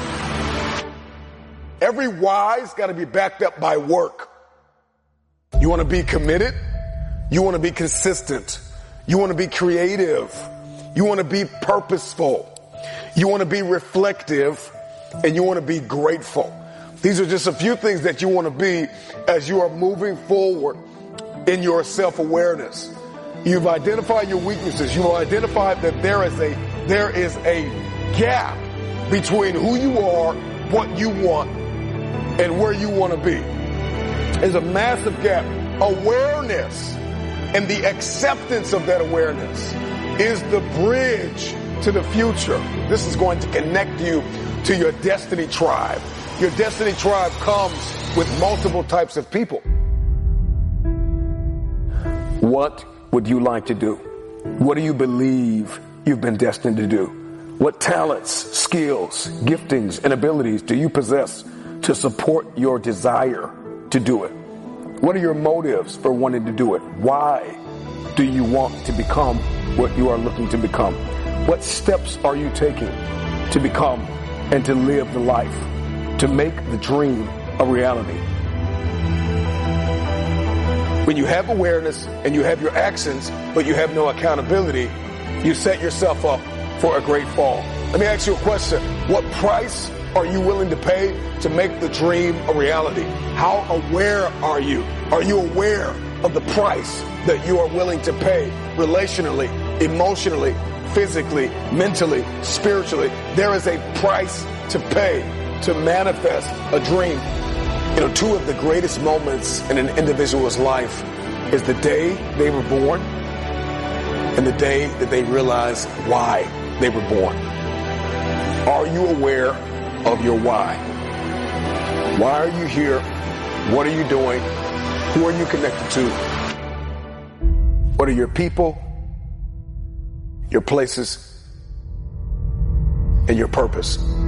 Every why's got to be backed up by work. You want to be committed. You want to be consistent. You want to be creative. You want to be purposeful. You want to be reflective, and you want to be grateful. These are just a few things that you want to be as you are moving forward in your self-awareness. You've identified your weaknesses. You've identified that there is a gap between who you are, what you want, and where you want to be. There's a massive gap. Awareness and the acceptance of that awareness is the bridge to the future. This is going to connect you to your destiny tribe. Your destiny tribe comes with multiple types of people. What would you like to do? What do you believe you've been destined to do? What talents, skills, giftings, and abilities do you possess to support your desire to do it? What are your motives for wanting to do it? Why do you want to become what you are looking to become? What steps are you taking to become and to live the life, to make the dream a reality? When you have awareness and you have your actions, but you have no accountability, you set yourself up for a great fall. Let me ask you a question. What price are you willing to pay to make the dream a reality? How aware are you? Are you aware of the price that you are willing to pay relationally, emotionally, physically, mentally, spiritually? There is a price to pay to manifest a dream. You know, two of the greatest moments in an individual's life is the day they were born and the day that they realized why they were born. Are you aware of your why? Why are you here? What are you doing? Who are you connected to? What are your people, your places, and your purpose?